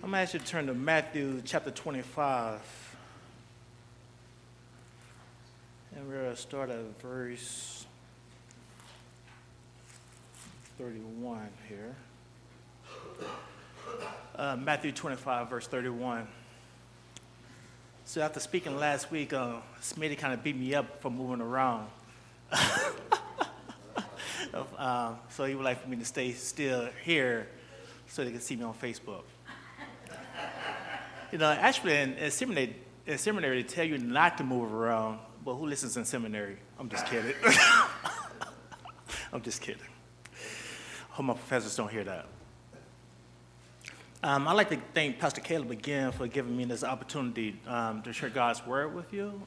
I'm going to ask you to turn to Matthew chapter 25. And we're going to start at verse 31 here. Matthew 25, verse 31. So after speaking last week, Smitty kind of beat me up for moving around. So he would like for me to stay still here so they can see me on Facebook. You know, actually, in seminary, they tell you not to move around, but who listens in seminary? I'm just kidding. I'm just kidding. Hope my professors don't hear that. I'd like to thank Pastor Caleb again for giving me this opportunity to share God's word with you.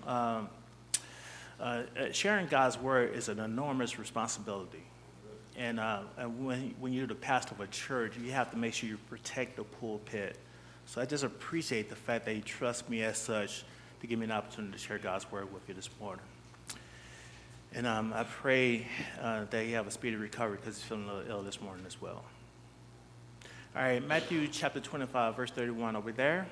Sharing God's word is an enormous responsibility. And when you're the pastor of a church, you have to make sure you protect the pulpit. So I just appreciate the fact that you trust me as such to give me an opportunity to share God's word with you this morning. And I pray that you have a speedy recovery because he's feeling a little ill this morning as well. All right, Matthew chapter 25, verse 31. Are we there?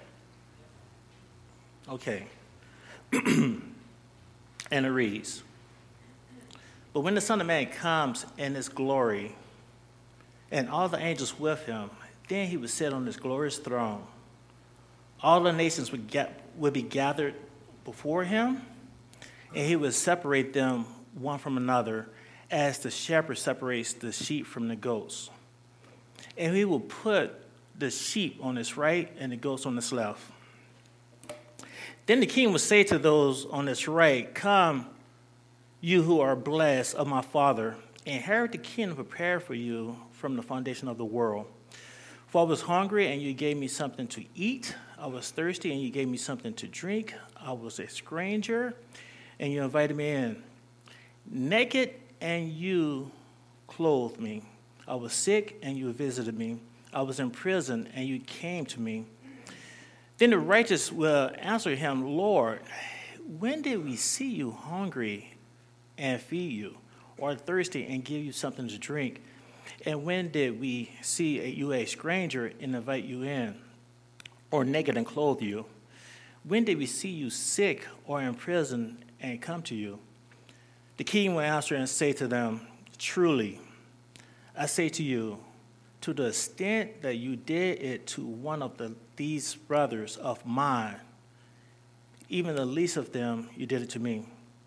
Okay. And it reads, "But when the Son of Man comes in his glory, and all the angels with him, then he will sit on his glorious throne. All the nations would be gathered before him, and he would separate them one from another, as the shepherd separates the sheep from the goats. And he will put the sheep on his right and the goats on his left. Then the king will say to those on his right, 'Come, you who are blessed of my Father, inherit the kingdom prepared for you from the foundation of the world. For I was hungry, and you gave me something to eat. I was thirsty, and you gave me something to drink. I was a stranger, and you invited me in. Naked, and you clothed me. I was sick, and you visited me. I was in prison, and you came to me.' Then the righteous will answer him, 'Lord, when did we see you hungry and feed you, or thirsty and give you something to drink? And when did we see you a stranger and invite you in, or naked and clothe you? When did we see you sick or in prison and come to you?' The king will answer and say to them, 'Truly, I say to you, to the extent that you did it to one of these brothers of mine, even the least of them, you did it to me.'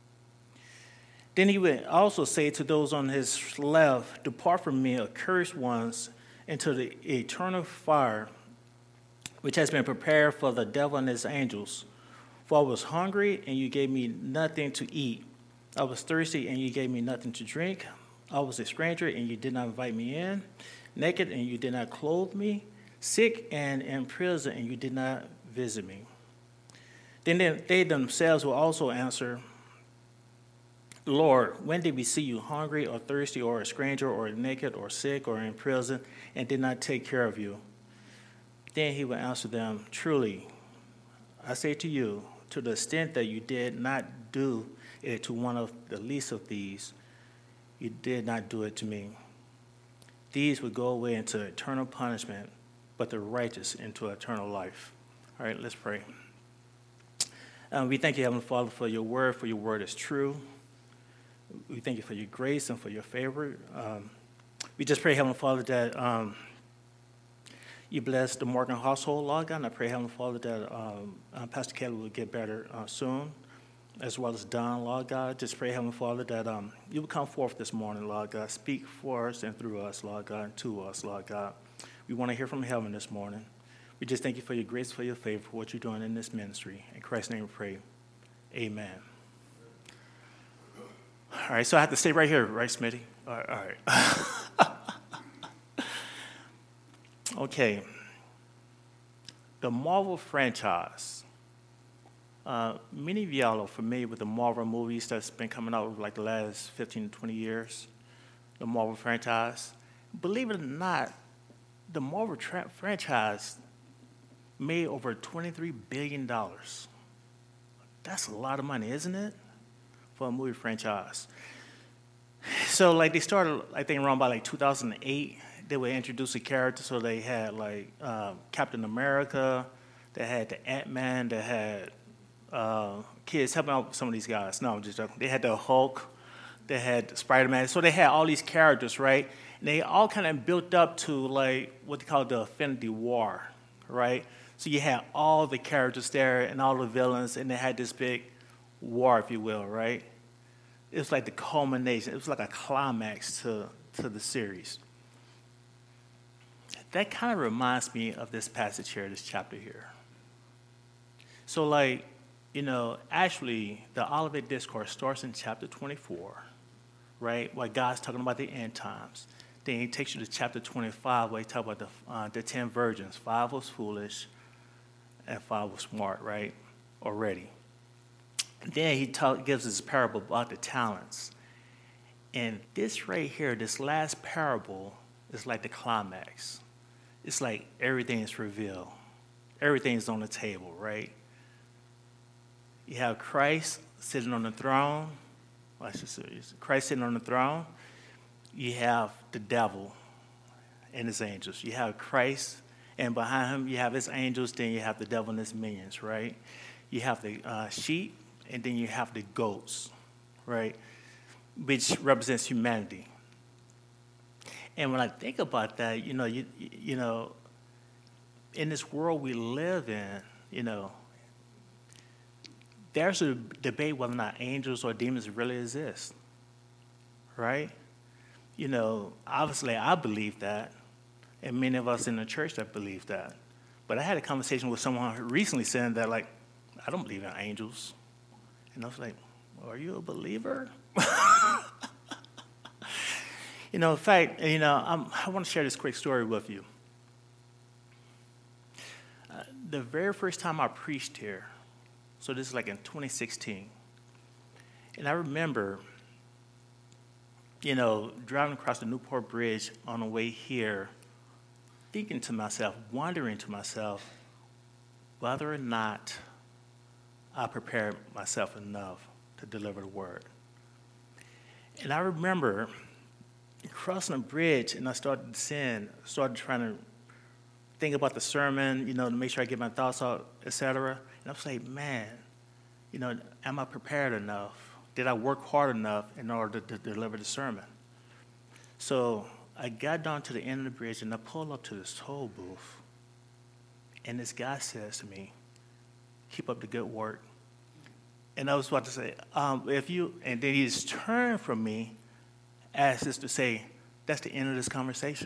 Then he would also say to those on his left, 'Depart from me, accursed ones, into the eternal fire, which has been prepared for the devil and his angels. For I was hungry, and you gave me nothing to eat. I was thirsty, and you gave me nothing to drink. I was a stranger, and you did not invite me in. Naked, and you did not clothe me. Sick and in prison, and you did not visit me.' Then they themselves will also answer, 'Lord, when did we see you hungry or thirsty or a stranger or naked or sick or in prison and did not take care of you?' Then he will answer them, 'Truly, I say to you, to the extent that you did not do it to one of the least of these, you did not do it to me.' These would go away into eternal punishment, but the righteous into eternal life." All right, let's pray. We thank you, Heavenly Father, for your word is true. We thank you for your grace and for your favor. We just pray, Heavenly Father, that you bless the Morgan household, Lord God. And I pray, Heavenly Father, that Pastor Kelly will get better soon, as well as Don, Lord God. Just pray, Heavenly Father, that you will come forth this morning, Lord God. Speak for us and through us, Lord God, and to us, Lord God. We want to hear from heaven this morning. We just thank you for your grace, for your favor, for what you're doing in this ministry. In Christ's name we pray. Amen. All right, so I have to stay right here, right, Smitty? All right. Okay. The Marvel franchise. Many of y'all are familiar with the Marvel movies that's been coming out over like the last 15 to 20 years. The Marvel franchise. Believe it or not, the Marvel franchise made over $23 billion. That's a lot of money, isn't it? For a movie franchise. So like they started, I think around by like 2008, they would introduce a character. So they had like Captain America, they had the Ant-Man, they had kids helping out some of these guys. No, I'm just joking. They had the Hulk, they had Spider-Man. So they had all these characters, right? And they all kind of built up to like what they call the Infinity War, right? So you had all the characters there and all the villains, and they had this big war, if you will, right? It was like the culmination. It was like a climax to the series. That kind of reminds me of this passage here, this chapter here. So like, actually the Olivet Discourse starts in chapter 24, right? Where God's talking about the end times. Then he takes you to chapter 25 where he talks about the 10 virgins. 5 was foolish and 5 was smart, right? Already. Then he gives this parable about the talents. And this right here, this last parable is like the climax. It's like everything is revealed. Everything's on the table, right? You have Christ sitting on the throne. Well, I should say Christ sitting on the throne. You have the devil and his angels. You have Christ, and behind him you have his angels. Then you have the devil and his minions, right? You have the sheep, and then you have the goats, right? Which represents humanity. And when I think about that, you know, in this world we live in, there's a debate whether or not angels or demons really exist, right? Obviously I believe that, and many of us in the church that believe that. But I had a conversation with someone recently saying that, like, I don't believe in angels. And I was like, are you a believer? In fact, I want to share this quick story with you. The very first time I preached here, so this is like in 2016, and I remember, driving across the Newport Bridge on the way here, thinking to myself, wondering to myself, whether or not I prepared myself enough to deliver the word. And I remember crossing the bridge, and I started trying to think about the sermon, to make sure I get my thoughts out, etc. And I was like, man, am I prepared enough? Did I work hard enough in order to deliver the sermon? So I got down to the end of the bridge, and I pulled up to this toll booth, and this guy says to me, keep up the good work. And I was about to say, and then he just turned from me as if to say, that's the end of this conversation.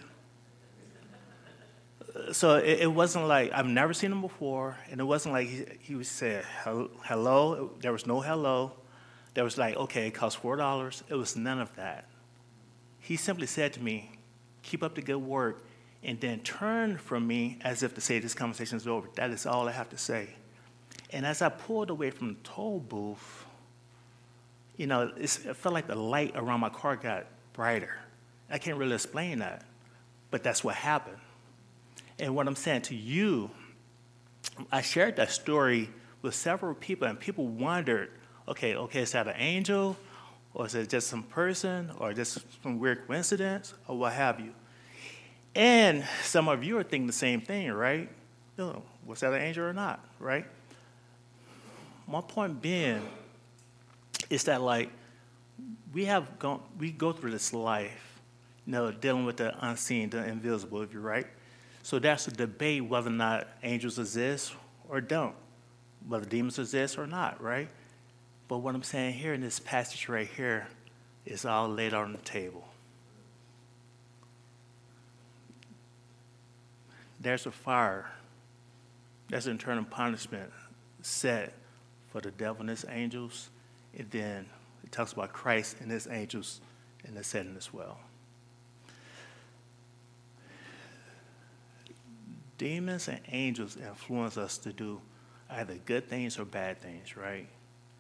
So it wasn't like, I've never seen him before, and it wasn't like he would say, hello. There was no hello. There was like, okay, it costs $4. It was none of that. He simply said to me, keep up the good work, and then turned from me as if to say, this conversation is over. That is all I have to say. And as I pulled away from the toll booth, it felt like the light around my car got brighter. I can't really explain that, but that's what happened. And what I'm saying to you, I shared that story with several people, and people wondered, okay, is that an angel, or is it just some person, or just some weird coincidence, or what have you? And some of you are thinking the same thing, right? Was that an angel or not, right? My point being is that, like, we go through this life, dealing with the unseen, the invisible, if you're right. So that's a debate whether or not angels exist or don't, whether demons exist or not, right? But what I'm saying here in this passage right here is all laid out on the table. There's a fire. There's an eternal punishment set for the devil and his angels, and then it talks about Christ and his angels in the setting as well. Demons and angels influence us to do either good things or bad things, right?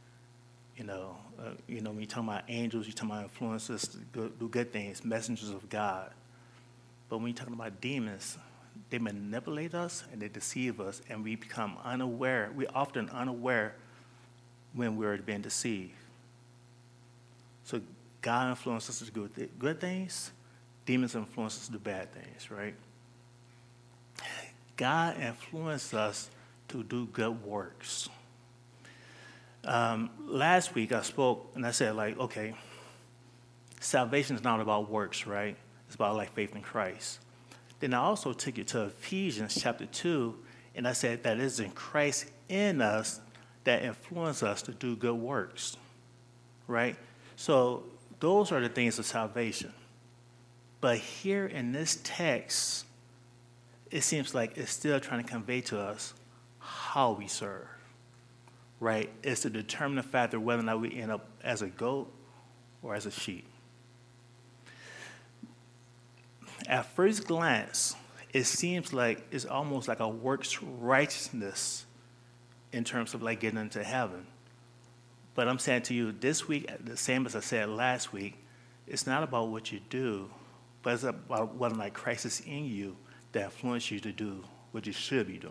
When you talk about angels, you're talking about influences to do good things, messengers of God. But when you're talking about demons, they manipulate us and they deceive us, and we become unaware. We're often unaware when we're being deceived. So God influences us to do good things, demons influence us to do bad things, right? God influenced us to do good works. Last week I spoke and I said, like, okay, salvation is not about works, right? It's about like faith in Christ. Then I also took you to Ephesians chapter 2, and I said that it is in Christ in us that influence us to do good works, right? So those are the things of salvation. But here in this text, it seems like it's still trying to convey to us how we serve, right? It's to determine the factor whether or not we end up as a goat or as a sheep. At first glance, it seems like it's almost like a works righteousness in terms of like getting into heaven. But I'm saying to you this week, the same as I said last week, it's not about what you do, but it's about whether or not Christ is in you that influence you to do what you should be doing.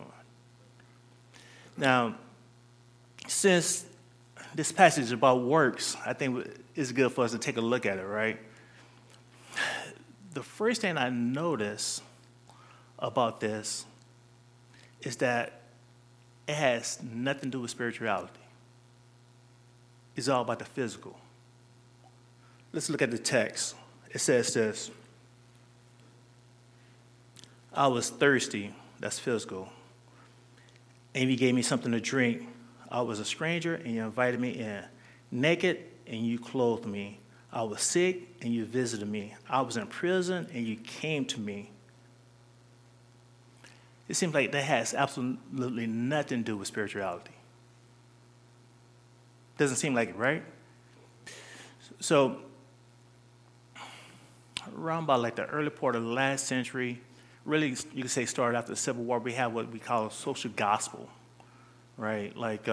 Now, since this passage is about works, I think it's good for us to take a look at it, right? The first thing I notice about this is that it has nothing to do with spirituality. It's all about the physical. Let's look at the text. It says this: I was thirsty, that's physical, and you gave me something to drink. I was a stranger, and you invited me in. Naked, and you clothed me. I was sick, and you visited me. I was in prison, and you came to me. It seems like that has absolutely nothing to do with spirituality. Doesn't seem like it, right? So, around about like the early part of the last century, really you could say started after the Civil War, we have what we call a social gospel, right? Like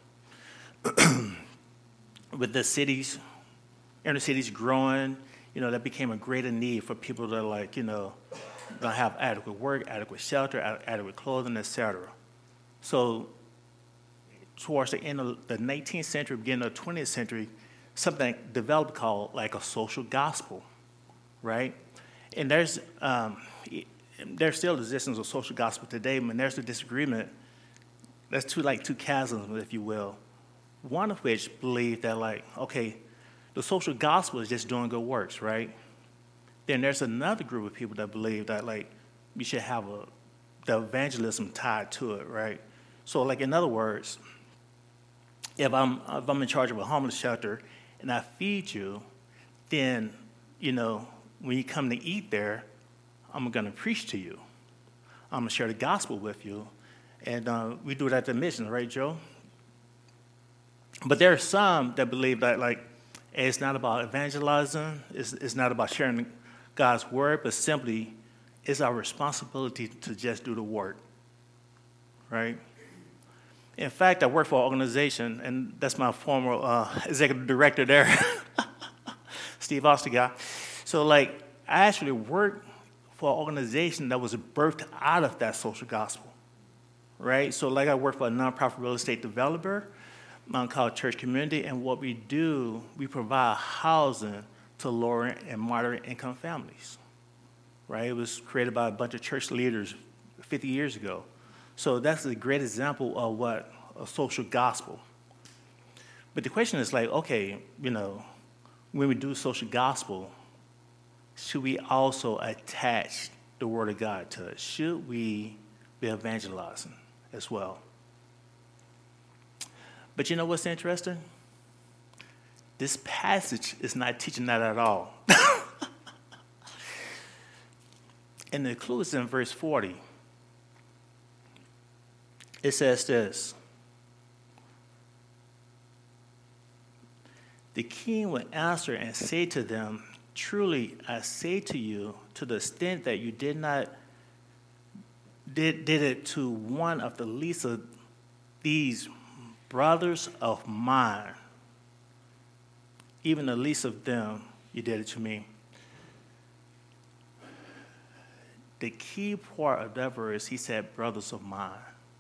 with the cities, inner cities growing, that became a greater need for people to don't have adequate work, adequate shelter, adequate clothing, etc. So towards the end of the 19th century, beginning of the 20th century, something developed called like a social gospel, right? And there's still existence of social gospel today, but there's a disagreement. There's two chasms, if you will. One of which believe that the social gospel is just doing good works, right? Then there's another group of people that believe that we should have the evangelism tied to it, right? So in other words, if I'm in charge of a homeless shelter and I feed you, then when you come to eat there, I'm going to preach to you. I'm going to share the gospel with you, and we do that at the mission, right, Joe? But there are some that believe that it's not about evangelizing, it's not about sharing God's word, but simply it's our responsibility to just do the work, right? In fact, I work for an organization, and that's my former executive director there, Steve Ostergaard. So, I actually worked for an organization that was birthed out of that social gospel, right? So, I work for a nonprofit real estate developer called Church Community, and what we do, we provide housing to lower and moderate income families, right? It was created by a bunch of church leaders 50 years ago. So that's a great example of what a social gospel. But the question is when we do social gospel, should we also attach the word of God to it? Should we be evangelizing as well? But you know what's interesting? This passage is not teaching that at all. And the clue is in verse 40. It says this: the king would answer and say to them, truly I say to you, to the extent that you did it to one of the least of these brothers of mine, even the least of them, you did it to me. The key part of that verse, he said, brothers of mine.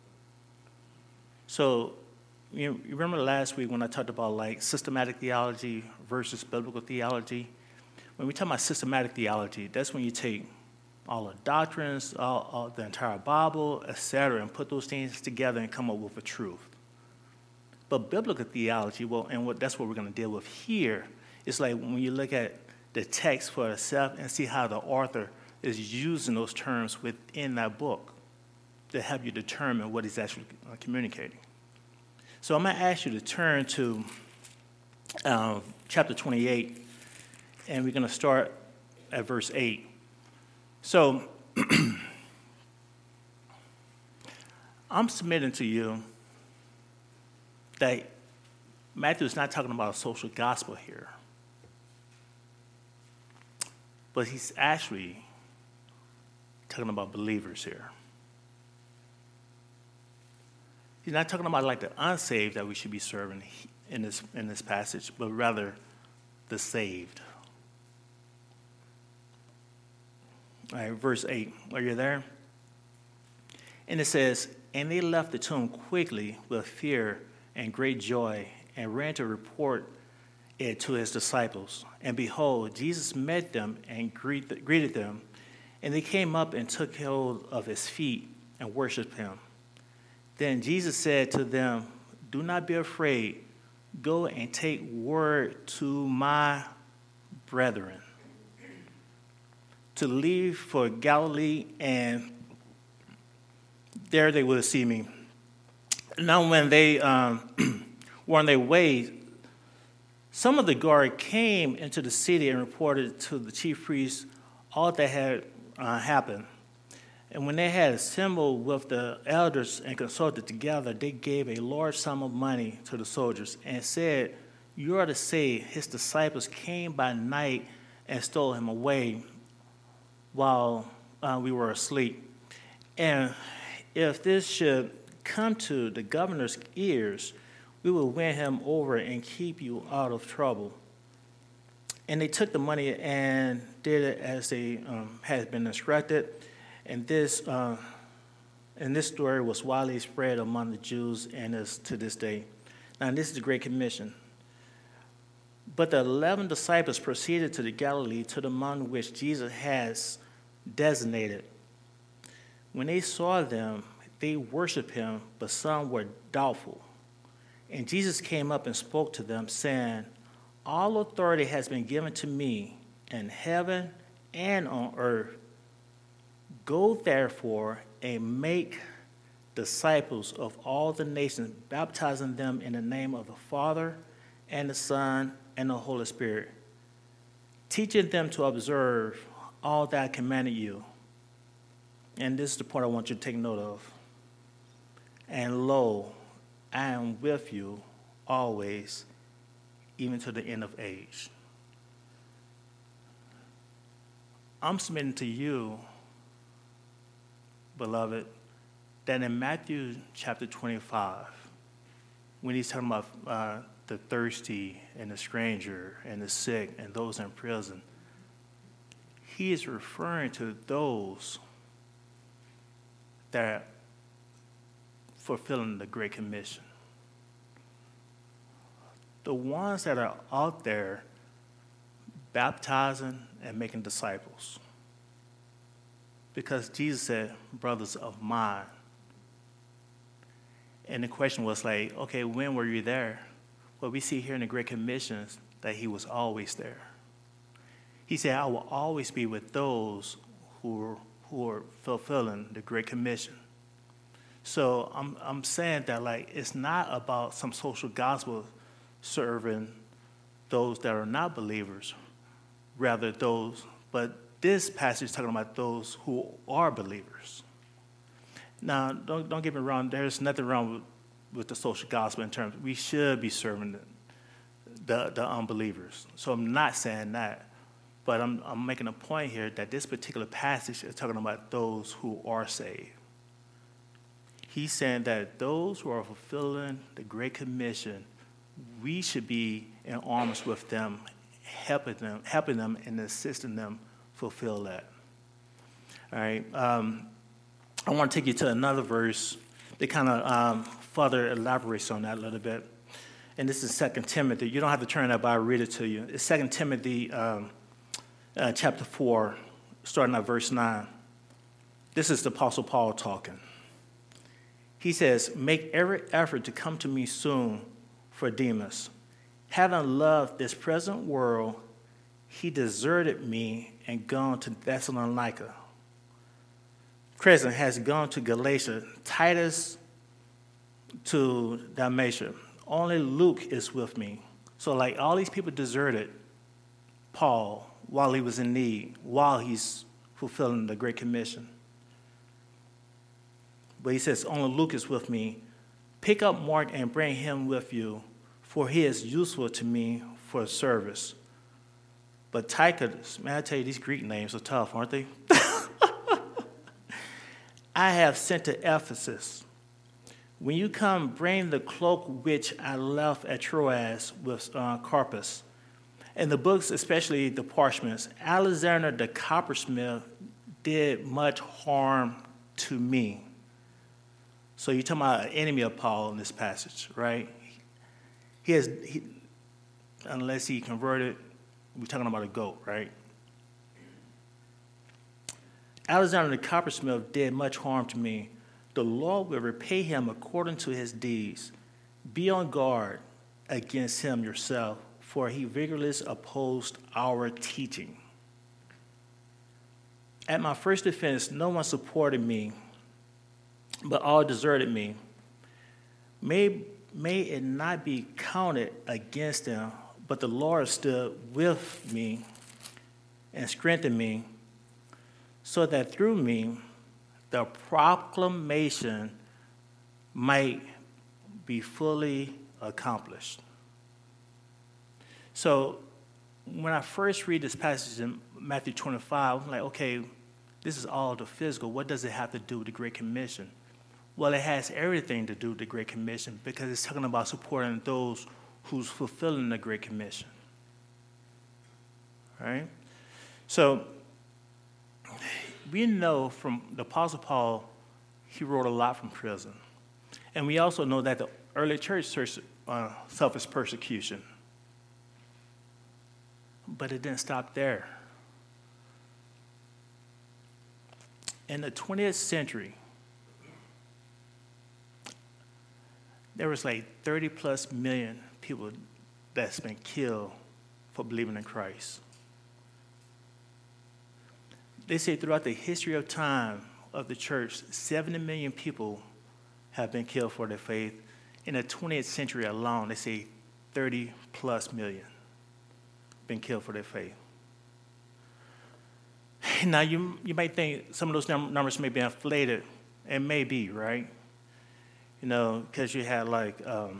So, you remember last week when I talked about systematic theology versus biblical theology? when we talk about systematic theology, that's when you take all the doctrines, all the entire Bible, etc., and put those things together and come up with a truth. But biblical theology, that's what we're going to deal with here. It's like when you look at the text for itself and see how the author is using those terms within that book to help you determine what he's actually communicating. So I'm going to ask you to turn to chapter 28, and we're going to start at verse 8. So I'm submitting to you that Matthew is not talking about a social gospel here, but he's actually talking about believers here. He's not talking about like the unsaved that we should be serving in this passage, but rather the saved. All right, verse 8. Are you there? And it says, "And they left the tomb quickly with fear and great joy, and ran to report it to his disciples. And behold, Jesus met them and greeted them. And they came up and took hold of his feet and worshipped him. Then Jesus said to them, 'Do not be afraid. Go and take word to my brethren to leave for Galilee, and there they will see me.' Now when they were on their way, some of the guard came into the city and reported to the chief priests all that had happened. And when they had assembled with the elders and consulted together, they gave a large sum of money to the soldiers and said, 'You are to say his disciples came by night and stole him away while we were asleep. And if this should come to the governor's ears, we will win him over and keep you out of trouble.' And they took the money and did it as they had been instructed. And this story was widely spread among the Jews and is to this day. Now, this is the Great Commission. But the 11 disciples proceeded to the Galilee, to the mountain which Jesus has designated. When they saw them, they worshiped him, but some were doubtful. And Jesus came up and spoke to them, saying, 'All authority has been given to me in heaven and on earth. Go therefore and make disciples of all the nations, baptizing them in the name of the Father and the Son and the Holy Spirit, teaching them to observe all that I commanded you.' And this is the part I want you to take note of. 'And lo, I am with you always, even to the end of age.'" I'm submitting to you, beloved, that in Matthew chapter 25, when he's talking about the thirsty and the stranger and the sick and those in prison, he is referring to those that are fulfilling the Great Commission. The ones that are out there baptizing and making disciples. Because Jesus said, "Brothers of mine." And the question was like, okay, when were you there? Well, we see here in the Great Commission that he was always there. He said, "I will always be with those who are fulfilling the Great Commission." So I'm saying that like it's not about some social gospel serving those that are not believers, rather those, but this passage is talking about those who are believers. Now, don't get me wrong, there's nothing wrong with the social gospel in terms, we should be serving the unbelievers. So I'm not saying that, but I'm making a point here that this particular passage is talking about those who are saved. He's saying that those who are fulfilling the Great Commission, we should be in arms with them, helping them and assisting them fulfill that. All right. I want to take you to another verse that kind of further elaborates on that a little bit. And this is 2 Timothy. You don't have to turn that, but I'll read it to you. It's 2 Timothy chapter 4, starting at verse 9. This is the Apostle Paul talking. He says, "Make every effort to come to me soon, for Demas, having loved this present world, he deserted me and gone to Thessalonica. Crescent has gone to Galatia, Titus to Dalmatia. Only Luke is with me." So like all these people deserted Paul while he was in need, while he's fulfilling the Great Commission. But he says, "Only Luke is with me. Pick up Mark and bring him with you, for he is useful to me for service." But Tychicus, man, I tell you, these Greek names are tough, aren't they? "I have sent to Ephesus. When you come, bring the cloak which I left at Troas with Carpus, and the books, especially the parchments. Alexander the coppersmith did much harm to me." So you're talking about an enemy of Paul in this passage, right? Unless he converted, we're talking about a goat, right? "Alexander the coppersmith did much harm to me. The Lord will repay him according to his deeds. Be on guard against him yourself, for he vigorously opposed our teaching. At my first defense, no one supported me, but all deserted me. May it not be counted against them, but the Lord stood with me and strengthened me, so that through me the proclamation might be fully accomplished." So when I first read this passage in Matthew 25, I'm like, okay, this is all the physical. What does it have to do with the Great Commission? Well, it has everything to do with the Great Commission, because it's talking about supporting those who's fulfilling the Great Commission. All right? So we know from the Apostle Paul, he wrote a lot from prison. And we also know that the early church suffered persecution. But it didn't stop there. In the 20th century, there was like 30 plus million people that's been killed for believing in Christ. They say throughout the history of time of the church, 70 million people have been killed for their faith. In the 20th century alone, they say 30 plus million been killed for their faith. Now, you might think some of those numbers may be inflated, and may be, right? You know, because you had like,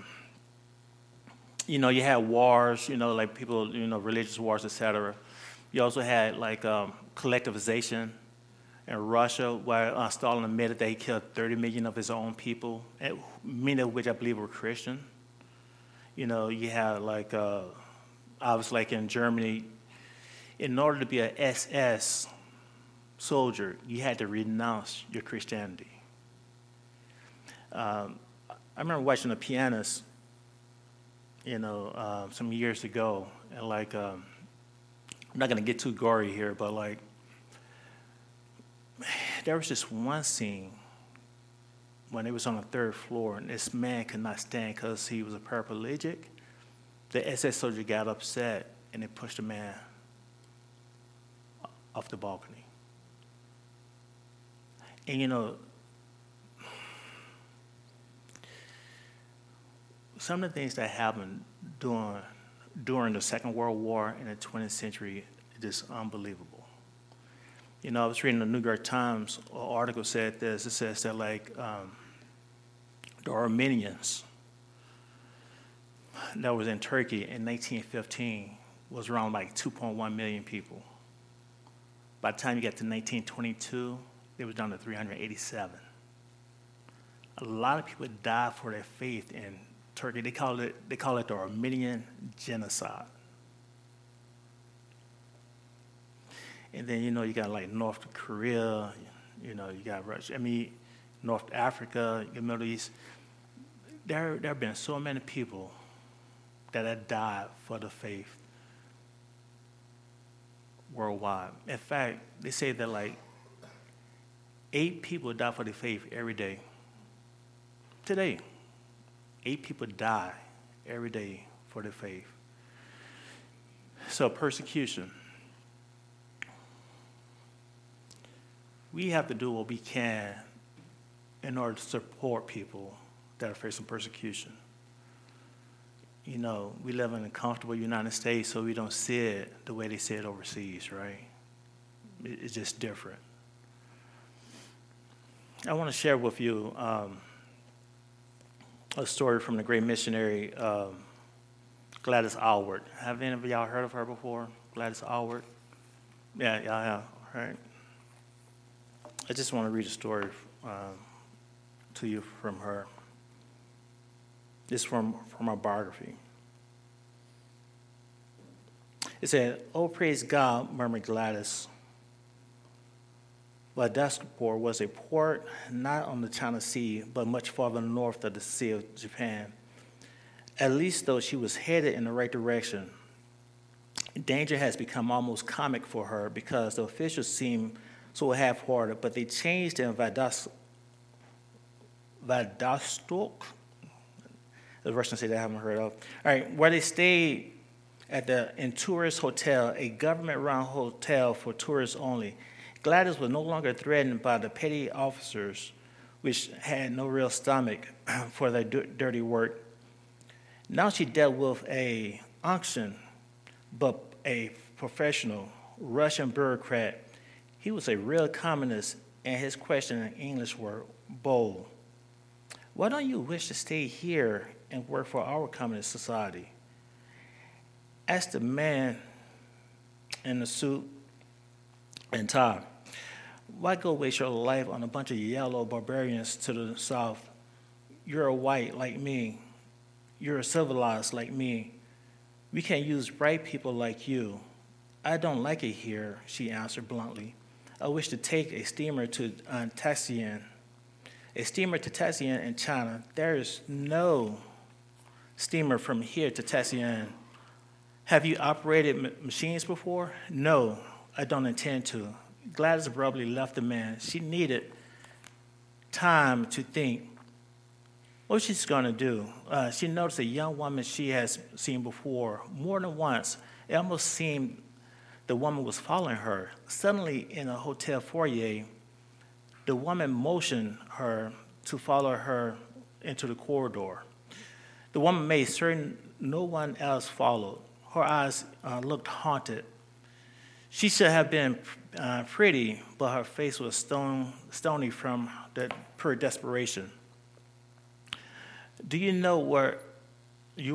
you had wars, like people, religious wars, etc. You also had like collectivization in Russia, where Stalin admitted that he killed 30 million of his own people, many of which I believe were Christian. You had like, obviously like in Germany, in order to be an SS soldier, you had to renounce your Christianity. I remember watching The Pianist, some years ago, and like, I'm not gonna get too gory here, but like, there was this one scene when it was on the third floor, and this man could not stand because he was a paraplegic. The SS soldier got upset, and they pushed the man off the balcony. And some of the things that happened during the Second World War in the 20th century is just unbelievable. I was reading the New York Times article said this. It says that like the Armenians that was in Turkey in 1915 was around like 2.1 million people. By the time you get to 1922, it was down to 387. A lot of people died for their faith in Turkey. They call it the Armenian genocide. And then you got like North Korea, you got Russia. North Africa, the Middle East. There have been so many people that have died for the faith. worldwide. In fact, they say that like 8 people die for the faith every day. Today, 8 people die every day for the faith. So persecution. We have to do what we can in order to support people that are facing persecution. You know, we live in a comfortable United States, so we don't see it the way they see it overseas, right? It's just different. I want to share with you a story from the great missionary Gladys Aylward. Have any of y'all heard of her before? Gladys Aylward? Yeah, y'all have, right? I just want to read a story to you from her. This is from her biography. It said, "Oh, praise God," murmured Gladys. Vladivostok was a port not on the China Sea, but much farther north of the Sea of Japan. At least, though, she was headed in the right direction. Danger has become almost comic for her because the officials seem so half-hearted, but they changed in Vladivostok. The Russian say that I haven't heard of. All right, where they stayed at the Tourist Hotel, a government-run hotel for tourists only. Gladys was no longer threatened by the petty officers, which had no real stomach for their dirty work. Now she dealt with a unction, but a professional Russian bureaucrat. He was a real communist, and his questions in English were bold. "Why don't you wish to stay here and work for our communist society?" Asked the man in the suit and tie. "Why go waste your life on a bunch of yellow barbarians to the south? You're a white like me. You're a civilized like me. We can't use bright people like you." "I don't like it here," she answered bluntly. "I wish to take a steamer to Taxian." A steamer to Taxian in China. There is no steamer from here to Taxian. "Have you operated machines before?" "No, I don't intend to." Gladys abruptly left the man. She needed time to think what she's going to do. She noticed a young woman she has seen before. More than once, it almost seemed the woman was following her. Suddenly, in a hotel foyer, the woman motioned her to follow her into the corridor. The woman made certain no one else followed. Her eyes looked haunted. She should have been pretty, but her face was stony from pure desperation. Do you know you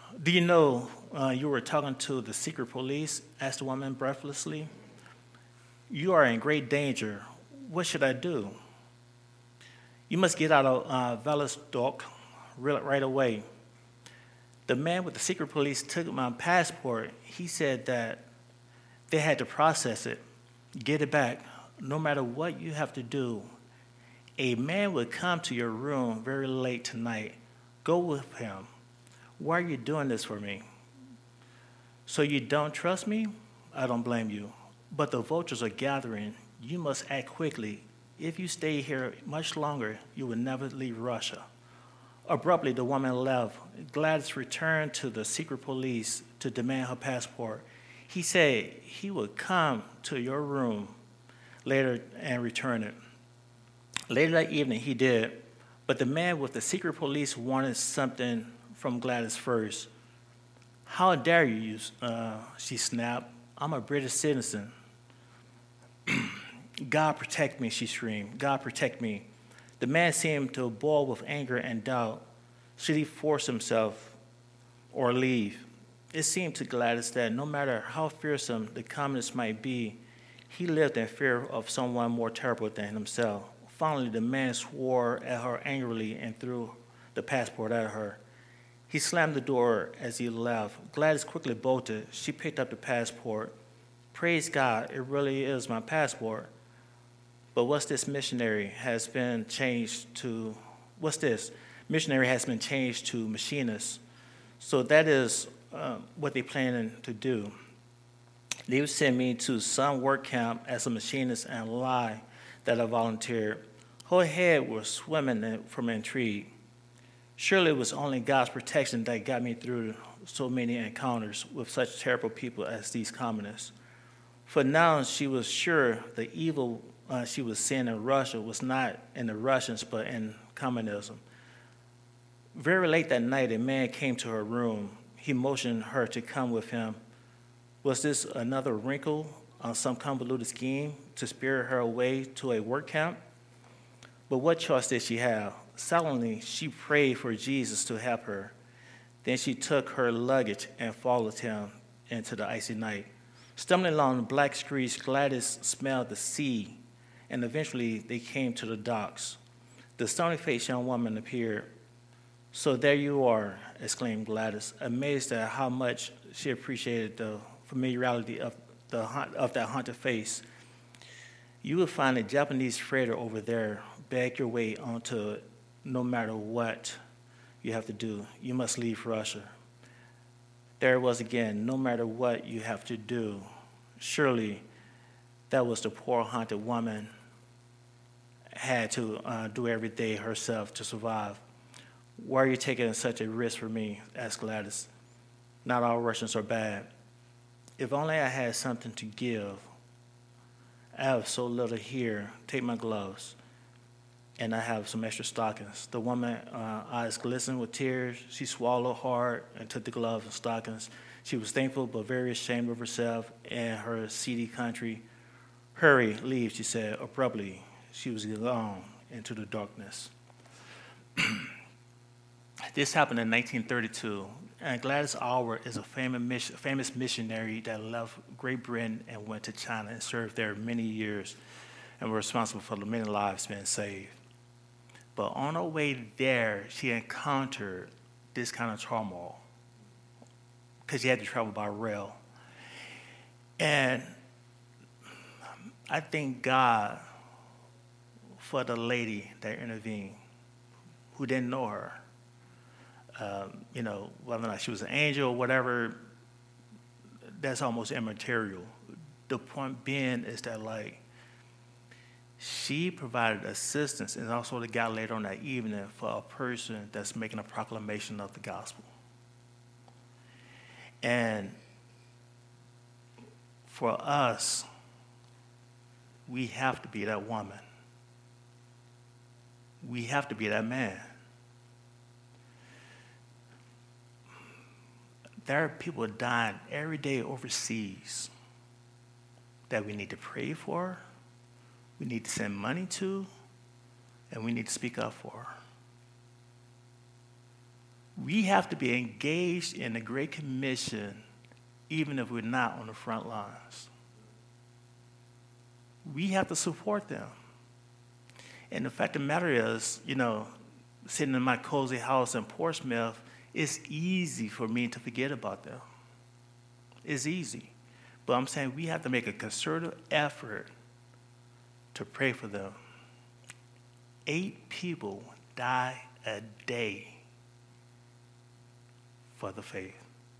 were talking to the secret police?" asked the woman breathlessly. "You are in great danger. What should I do?" "You must get out of Vladivostok right away." The man with the secret police took my passport. He said that they had to process it, get it back, no matter what you have to do. A man will come to your room very late tonight. Go with him. Why are you doing this for me? So you don't trust me? I don't blame you. But the vultures are gathering. You must act quickly. If you stay here much longer, you will never leave Russia. Abruptly, the woman left. Gladys returned to the secret police to demand her passport. He said he would come to your room later and return it. Later that evening, he did, but the man with the secret police wanted something from Gladys first. "How dare you?" She snapped. "I'm a British citizen." "God protect me," she screamed. "God protect me." The man seemed to boil with anger and doubt. Should he force himself or leave? It seemed to Gladys that no matter how fearsome the communist might be, he lived in fear of someone more terrible than himself. Finally, the man swore at her angrily and threw the passport at her. He slammed the door as he left. Gladys quickly bolted. She picked up the passport. "Praise God, it really is my passport. But what's this? Missionary has been changed to machinist. So that is what they planning to do." They would send me to some work camp as a machinist and lie that I volunteered. Whole head was swimming from intrigue. Surely it was only God's protection that got me through so many encounters with such terrible people as these communists. For now, she was sure the evil she was seeing in Russia was not in the Russians, but in communism. Very late that night, a man came to her room. He motioned her to come with him. Was this another wrinkle on some convoluted scheme to spirit her away to a work camp? But what choice did she have? Silently, she prayed for Jesus to help her. Then she took her luggage and followed him into the icy night. Stumbling along the black streets, Gladys smelled the sea, and eventually they came to the docks. The stony-faced young woman appeared. "So there you are," exclaimed Gladys, amazed at how much she appreciated the familiarity of that haunted face. "You will find a Japanese freighter over there. Beg your way onto it. No matter what you have to do, you must leave Russia." There it was again, no matter what you have to do. Surely that was the poor haunted woman had to do every day herself to survive. "Why are you taking such a risk for me?" asked Gladys. "Not all Russians are bad. If only I had something to give. I have so little here. Take my gloves. And I have some extra stockings." The woman's eyes glistened with tears. She swallowed hard and took the gloves and stockings. She was thankful but very ashamed of herself and her seedy country. "Hurry, leave," she said abruptly. She was gone into the darkness. This happened in 1932, and Gladys Aylward is a famous missionary that left Great Britain and went to China and served there many years and was responsible for the many lives being saved. But on her way there, she encountered this kind of turmoil because she had to travel by rail. And I thank God for the lady that intervened who didn't know her. Whether or not she was an angel or whatever, that's almost immaterial. The point being is that, she provided assistance and also the guide later on that evening for a person that's making a proclamation of the gospel. And for us, we have to be that woman. We have to be that man. There are people dying every day overseas that we need to pray for, we need to send money to, and we need to speak up for. We have to be engaged in the Great Commission even if we're not on the front lines. We have to support them. And the fact of the matter is, sitting in my cozy house in Portsmouth, it's easy for me to forget about them. It's easy. But I'm saying we have to make a concerted effort to pray for them. 8 people die a day for the faith.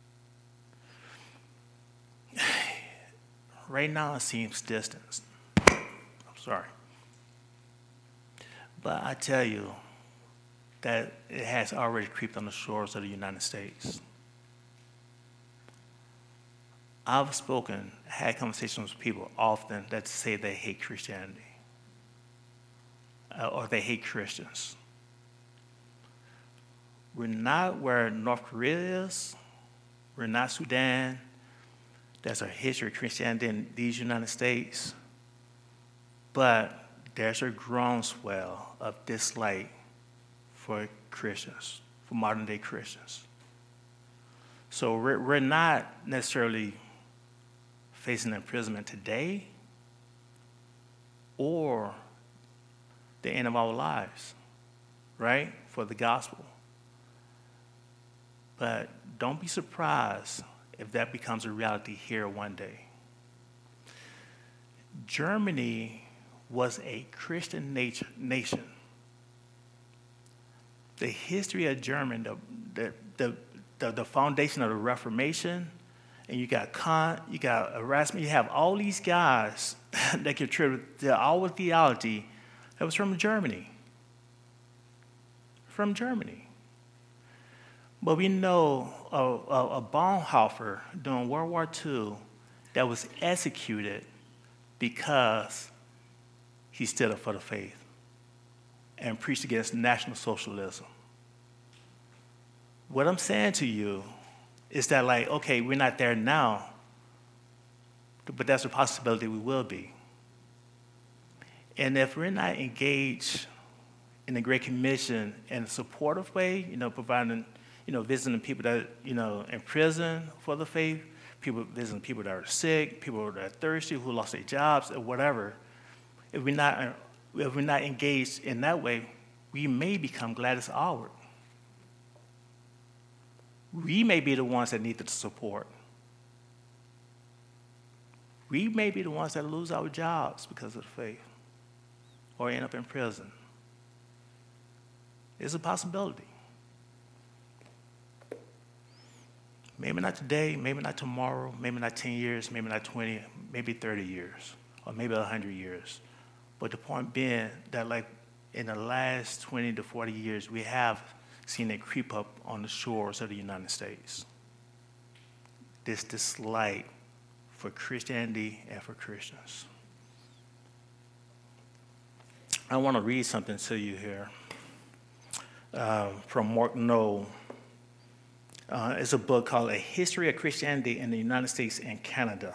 Right now it seems distant. I'm sorry. But I tell you that it has already creeped on the shores of the United States. I've had conversations with people often that say they hate Christianity or they hate Christians. We're not where North Korea is. We're not Sudan. There's a history of Christianity in these United States. But there's a groundswell of dislike for Christians, for modern-day Christians. So we're not necessarily facing imprisonment today or the end of our lives, right, for the gospel. But don't be surprised if that becomes a reality here one day. Germany was a Christian nation. The history of Germany, the foundation of the Reformation and you got Kant, you got Erasmus, you have all these guys that contribute to our theology that was from Germany. From Germany. But we know a Bonhoeffer during World War II that was executed because he stood up for the faith and preached against National Socialism. What I'm saying to you is that, like, okay, we're not there now, but that's a possibility we will be. And if we're not engaged in the Great Commission in a supportive way, providing, visiting people that, in prison for the faith, people visiting people that are sick, people that are thirsty, who lost their jobs, or whatever, if we're not engaged in that way, we may become Gladys Aylward. We may be the ones that need the support. We may be the ones that lose our jobs because of the faith or end up in prison. It's a possibility. Maybe not today, maybe not tomorrow, maybe not 10 years, maybe not 20, maybe 30 years, or maybe 100 years. But the point being that, like, in the last 20 to 40 years, we have seen it creep up on the shores of the United States. This dislike for Christianity and for Christians. I want to read something to you here from Mark Noll. It's a book called A History of Christianity in the United States and Canada.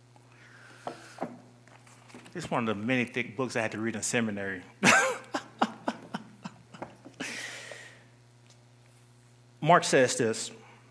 It's one of the many thick books I had to read in seminary. Mark says this: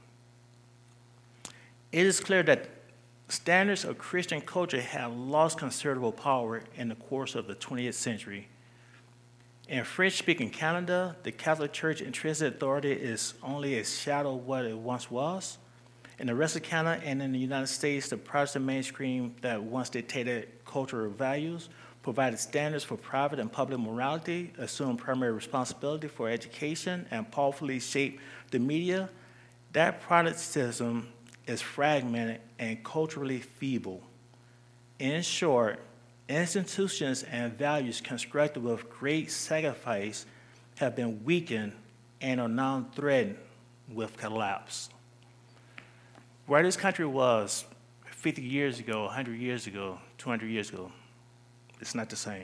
"It is clear that standards of Christian culture have lost considerable power in the course of the 20th century. In French-speaking Canada, the Catholic Church intrinsic authority is only a shadow of what it once was. In the rest of Canada and in the United States, the Protestant mainstream that once dictated cultural values, provided standards for private and public morality, assumed primary responsibility for education, and powerfully shaped the media. That Protestantism is fragmented and culturally feeble. In short, institutions and values constructed with great sacrifice have been weakened and are now threatened with collapse." Where this country was 50 years ago, 100 years ago, 200 years ago, it's not the same.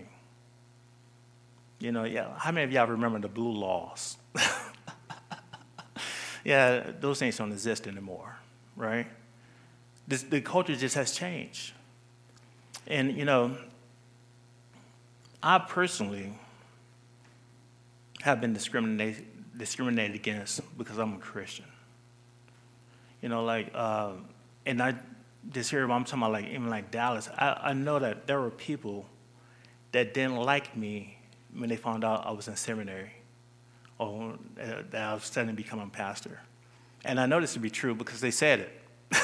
How many of y'all remember the blue laws? Yeah, those things don't exist anymore, right? The culture just has changed. And, I personally have been discriminated against because I'm a Christian. And I just hear I'm talking about, even like Dallas. I know that there were people that didn't like me when they found out I was in seminary or that I was studying to become a pastor. And I know this to be true because they said it.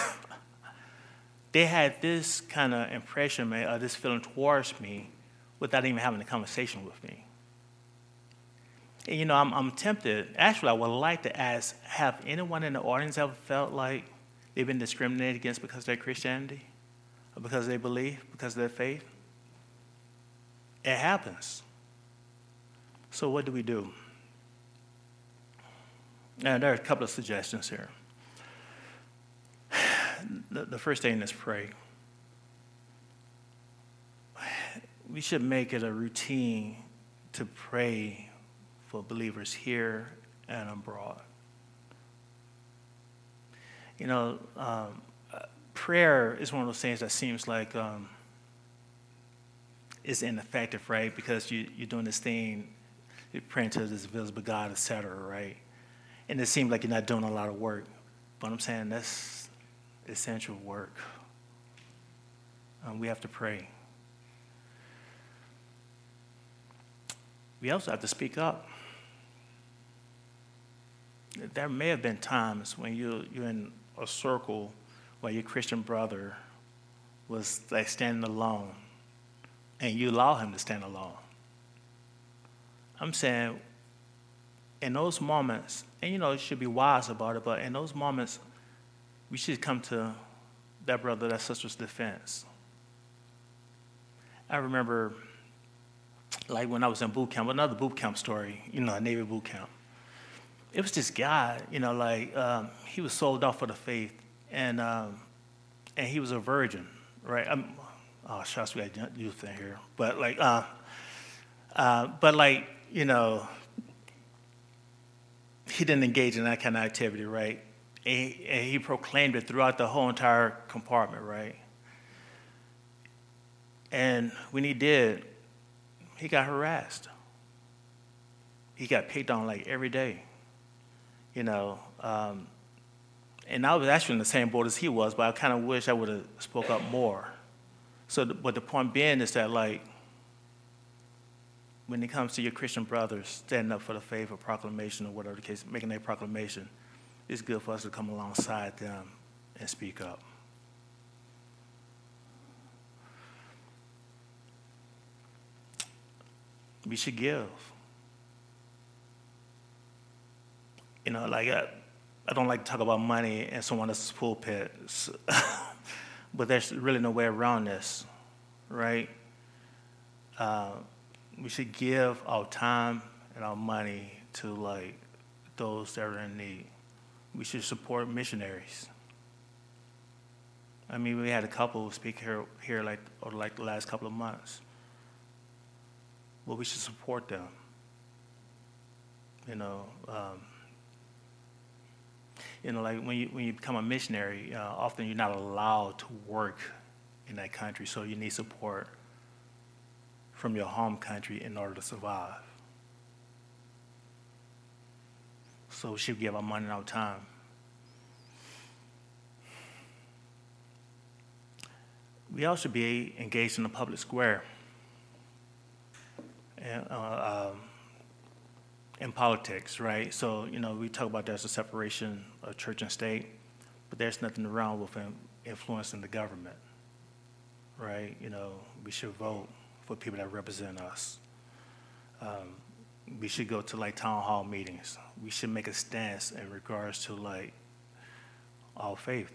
They had this kind of impression, this feeling towards me without even having a conversation with me. And, I'm tempted. Actually, I would like to ask, have anyone in the audience ever felt like they've been discriminated against because of their Christianity? Or because of their belief? Because of their faith? It happens. So what do we do? Now, there are a couple of suggestions here. The first thing is pray. We should make it a routine to pray for believers here and abroad. Prayer is one of those things that seems like it's ineffective, right? Because you're doing this thing, you're praying to this invisible God, etc., right? And it seems like you're not doing a lot of work. But I'm saying that's essential work. We have to pray. We also have to speak up. There may have been times when you're in a circle where your Christian brother was like standing alone, and you allow him to stand alone. I'm saying, in those moments, and you should be wise about it, but in those moments, we should come to that brother, that sister's defense. I remember, like when I was in boot camp, another boot camp story, a Navy boot camp. It was this guy, he was sold off for the faith, and he was a virgin, right? Shucks, we got youth in here, but he didn't engage in that kind of activity, right? And he proclaimed it throughout the whole entire compartment, right? And when he did, he got harassed. He got picked on like every day, And I was actually in the same boat as he was, but I kind of wish I would have spoke up more. But the point being is that, when it comes to your Christian brothers standing up for the faith or proclamation or whatever the case, making a proclamation, it's good for us to come alongside them and speak up. We should give. I don't like to talk about money in someone else's pulpit, but there's really no way around this, right? We should give our time and our money to those that are in need. We should support missionaries. I mean, we had a couple speak here over the last couple of months. Well, we should support them. When you become a missionary, often you're not allowed to work in that country, so you need support from your home country in order to survive. So we should give our money and our time. We also should be engaged in the public square and in politics, right? So, we talk about there's a separation of church and state, but there's nothing wrong with influencing the government, right? We should vote for people that represent us. We should go to town hall meetings. We should make a stance in regards to our faith.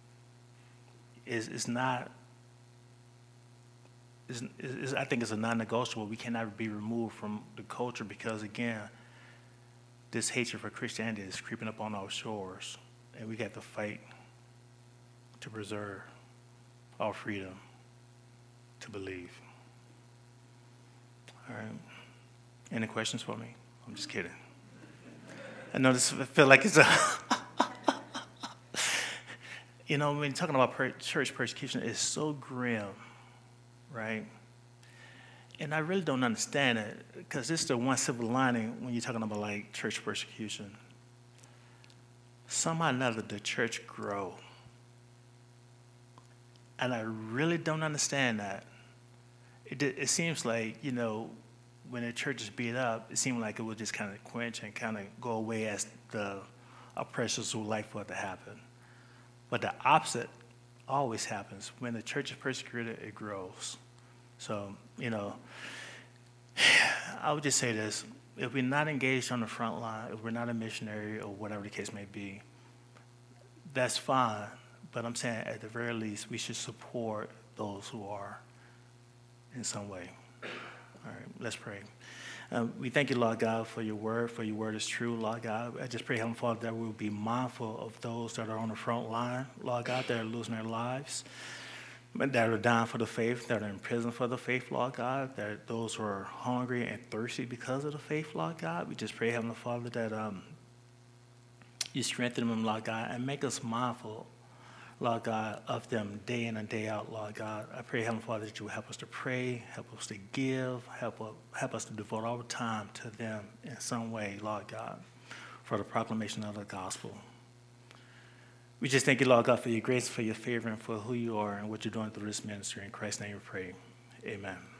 I think it's a non-negotiable. We cannot be removed from the culture because, again, this hatred for Christianity is creeping up on our shores, and we got to fight to preserve our freedom to believe. All right. Any questions for me? I'm just kidding. I know this feel like it's a... when you're talking about church persecution, it's so grim, right? And I really don't understand it, because this is the one silver lining when you're talking about church persecution. Somehow or another, the church grow. And I really don't understand that. It seems like, when the church is beat up, it seems like it will just kind of quench and kind of go away as the oppressors would like for it to happen. But the opposite always happens. When the church is persecuted, it grows. So, I would just say this. If we're not engaged on the front line, if we're not a missionary or whatever the case may be, that's fine. But I'm saying at the very least, we should support those who are in some way. All right, let's pray. We thank you, Lord God, for your word is true, Lord God. I just pray, Heavenly Father, that we will be mindful of those that are on the front line, Lord God, that are losing their lives, that are dying for the faith, that are in prison for the faith, Lord God, that those who are hungry and thirsty because of the faith, Lord God. We just pray, Heavenly Father, that you strengthen them, Lord God, and make us mindful, Lord God, of them day in and day out, Lord God. I pray, Heavenly Father, that you will help us to pray, help us to give, help us to devote our time to them in some way, Lord God, for the proclamation of the gospel. We just thank you, Lord God, for your grace, for your favor, and for who you are and what you're doing through this ministry. In Christ's name we pray. Amen.